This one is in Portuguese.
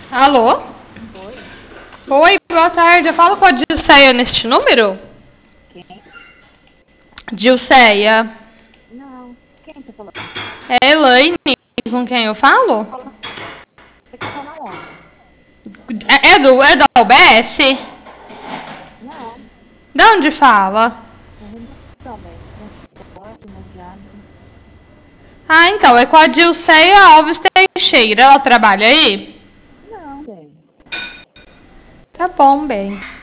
Alô? Oi? Oi, boa tarde. Eu falo com a Dilceia neste número? Quem? Dilceia. Não. Quem tá falando? É Elaine com quem eu falo? Você tá falando aonde? É da UBS? Não. De onde fala? É redução mesmo. Transporte, imobiliário. Ah, então, é com a Dilceia Alves Teixeira. Ela trabalha aí? Não, bem. Tá bom, bem.